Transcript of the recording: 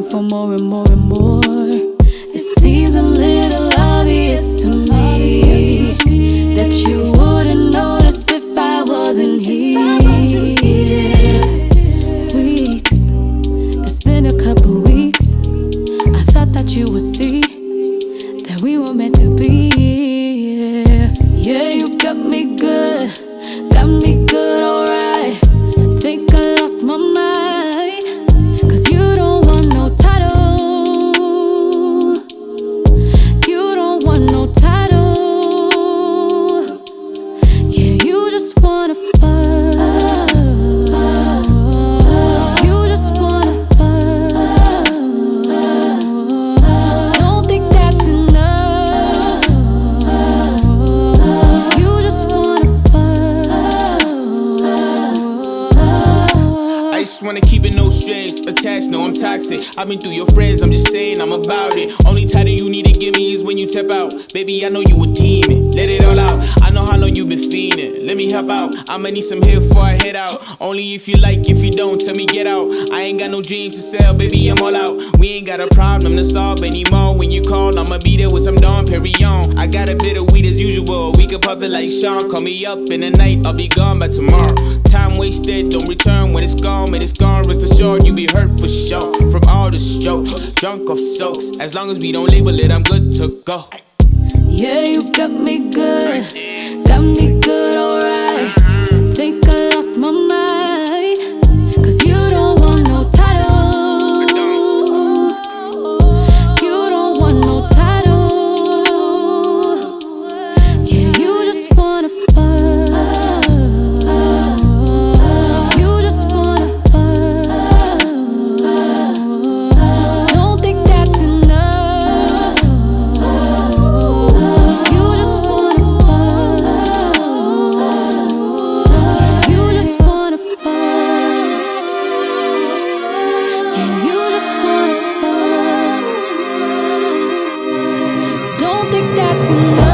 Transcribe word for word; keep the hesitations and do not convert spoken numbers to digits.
for more and more and more. It seems a little obvious to me that you wouldn't notice if I wasn't here. Weeks, it's been a couple weeks. I thought that you would see that we were meant to be. Yeah, yeah, you got me good, got me good, alright. Think I lost my mind, cause you don't want no title. You don't want no title. Yeah, you just wanna fuck. You just wanna fuck. Don't think that's enough. You just wanna fuck. I just wanna keep it no strings attached, no I'm toxic. I've been through your friends, I'm just saying I'm about it. Only title you need to give me is when you tap out. Baby, I know you a demon, let it all out. I know how long you been fiending, let me help out. I'ma need some help before I head out. Only if you like, if you don't, tell me get out. I ain't got no dreams to sell, baby, I'm all out. We ain't got a problem to solve anymore. When you call, I'ma be there with some Dom Perignon. I got a bit of weed as usual, we could puff it like Sean. Call me up in the night, I'll be gone by tomorrow. Time wasted, don't return when it's gone. When it's gone, rest assured you be hurt for sure. From all the strokes, drunk off soaks. As long as we don't label it, I'm good to go. Yeah, you got me good, got me good, alright. Think I lost my mind, cause you don't want no title. You don't want no title. Yeah, you just wanna fuck. You just wanna fuck. Don't think that's enough. You just wanna fuck. You just wanna fuck. Yeah, you just wanna fuck. Don't think that's enough.